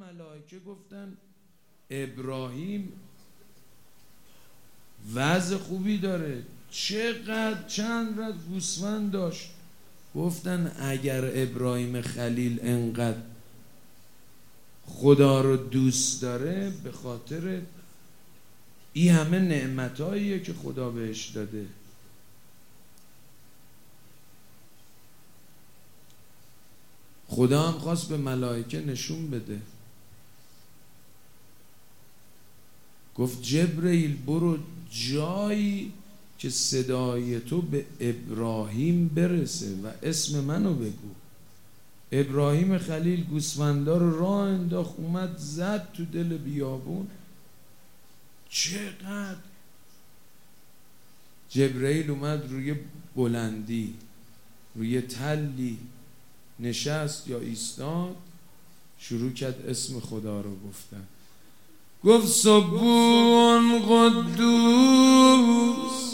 ملائکه گفتن ابراهیم وضع خوبی داره، چقدر چند رد گوسفند داشت. گفتن اگر ابراهیم خلیل انقدر خدا رو دوست داره به خاطر این همه نعمتاییه که خدا بهش داده. خدا هم خواست به ملائکه نشون بده، گفت جبرئیل برو جایی که صدای تو به ابراهیم برسه و اسم منو بگو. ابراهیم خلیل گوسفندا رو راه انداخت، اومد زد تو دل بیابون. چقدر جبرئیل اومد روی بلندی، روی تلی نشست یا ایستاد، شروع کرد اسم خدا رو گفتن. گفت سبون قدوس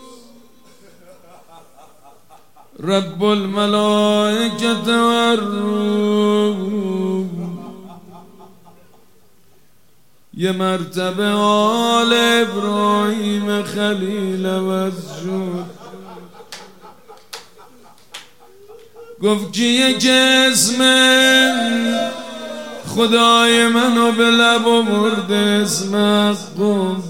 رب الملائکة والروح. یه مرتبه آل ابراهیم خلیل وزجود گفت کیه که اسم خدای منو به لب آورده اسم گفت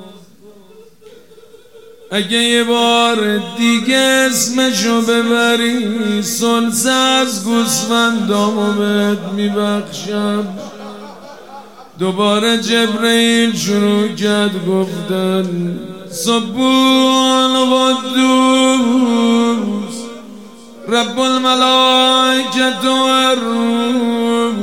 اگه یه بار دیگه اسمشو ببری سلسه از گوسفندامو بهت میبخشم. دوباره جبرئیل شروع کرد گفتن سبون قدوس رب الملائکة والروح.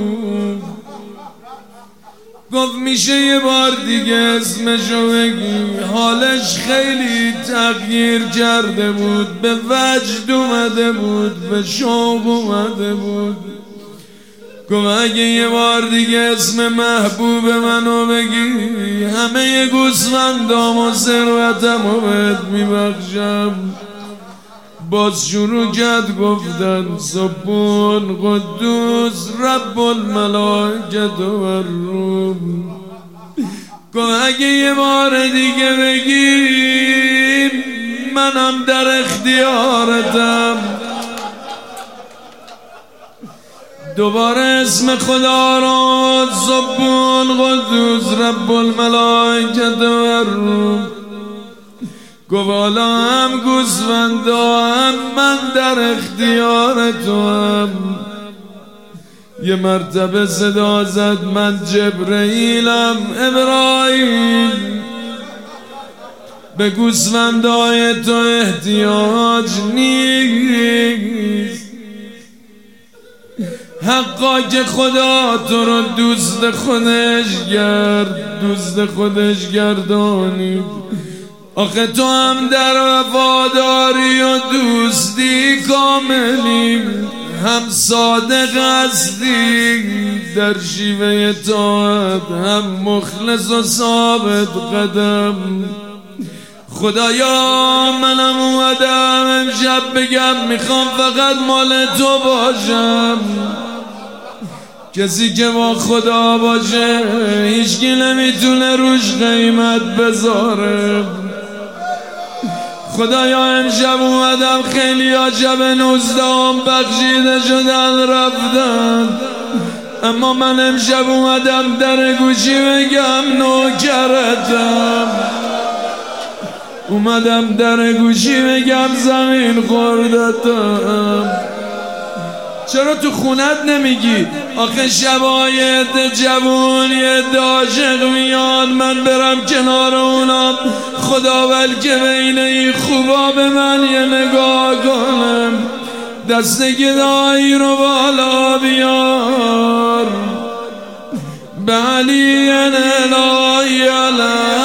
گفت میشه یه بار دیگه اسمشو بگی؟ حالش خیلی تغییر کرده بود، به وجد اومده بود، به شوق اومده بود. گفت اگه یه بار دیگه اسم محبوب منو بگی همه گوسفندام و ثروتمو بهت میبخشم. باز شروع کرد گفتن سبون قدوس رب الملائکة والروح. گفت اگه یه بار دیگه بگی منم در اختیارتم. دوباره اسم خدا را سبون قدوس رب الملائکة والروح. گفت حالا هم گوسفندا هم من در اختیار تو هم. یه مرتبه صدا زد من جبرئیلم ابراهیم به گوسفندای تو احتیاج نیست. حقا که خدا تو رو دوست خودش گردانید. آخه تو هم در وفاداری و دوستی کاملی، هم صادق هستی در شیوه طاعت، هم مخلص و ثابت قدم. خدایا منم اومدم امشب بگم میخوام فقط مال تو باشم. کسی که با خدا باشه هیچکی نمیتونه روش قیمت بذاره. خدایا امشب اومدم، خیلی ها شب 19 بخشیده شدن رفتن، اما من امشب اومدم در گوشی بگم نوکرتم. اومدم در گوشی بگم زمین خوردتم. چرا تو خونت نمیگی؟ آخه شبای جوون یه عاشق میان، من برم کنار اونا، خدا بلکه بین این خوبا به من یه نگاه کنم. دست گدایی رو بالا بیار به علی الهی